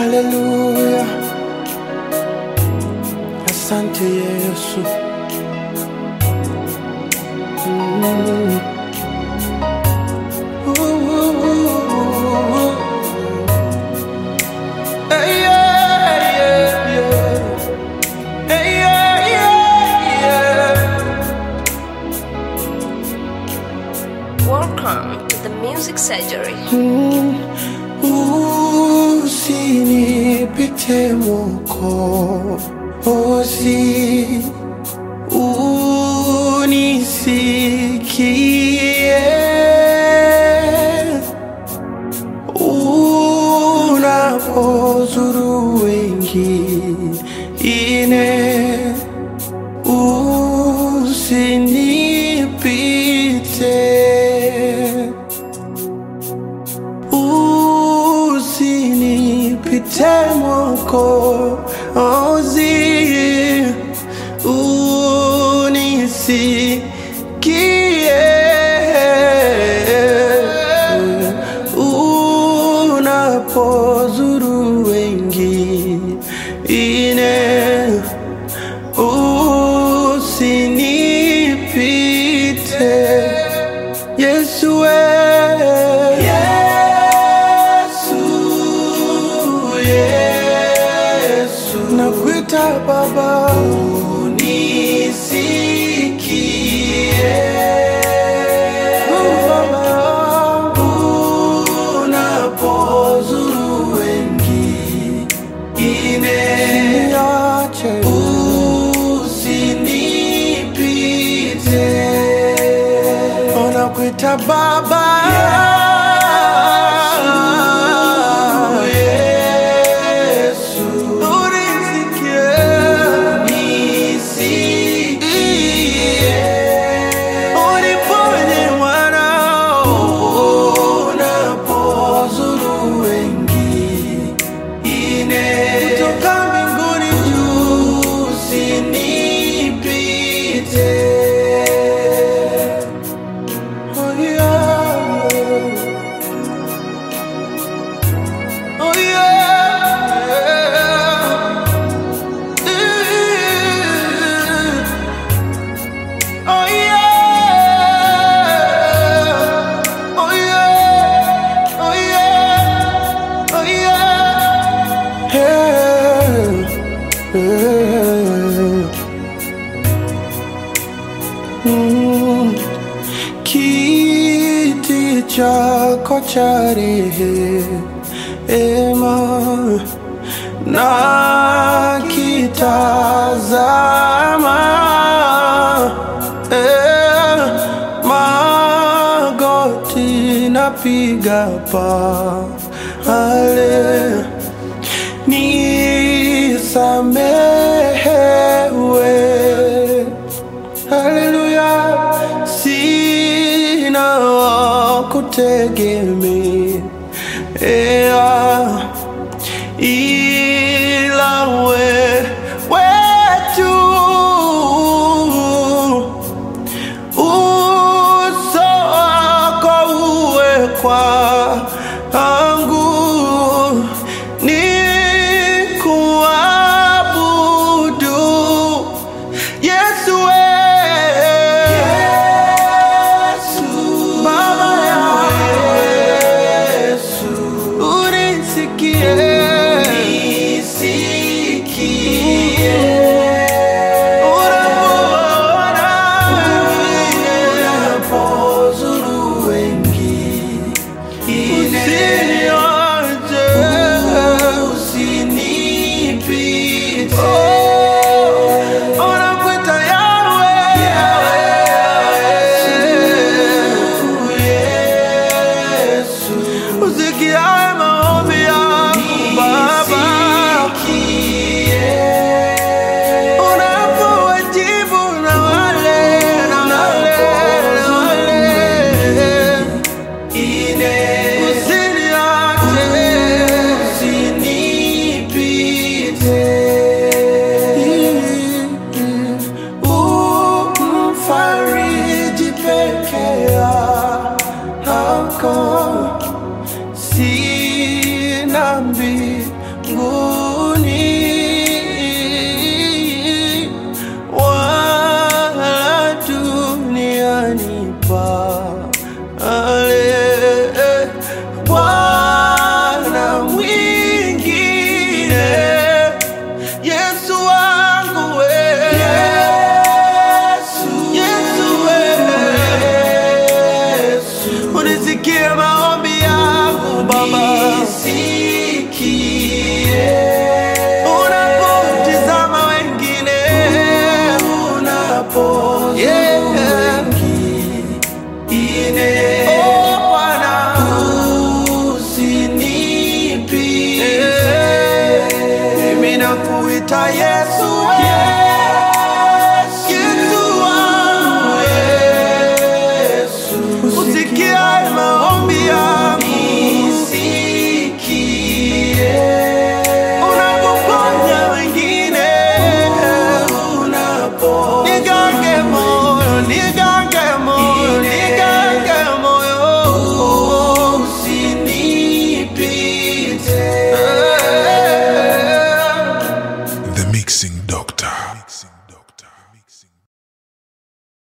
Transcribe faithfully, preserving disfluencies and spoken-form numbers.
Hallelujah, asante Yesu. Mm. Ooh, ooh, ooh. Hey, yeah, yeah, yeah. Hey, yeah, yeah, yeah. Welcome to the Music Surgery. Mm. Usinipite Mwokozi, unisikie unapozuru wengine, usinipite. Usinipite Mwokozi, unisikie unapozuru wengine, usinipite. Yesu we, nakuita Baba, unisikie. Baba, unapozuru wengine, niache, usinipite. Nakuita Baba, Mm. Kiti chako cha rehema na kitazama, eh, magoti napiga pale, nisamehewe. Hallelujah, sina wa kutegemea ila wewe tu. Uso wako uwe kwangu, nikuabudu. Yesu we, unisikie maombi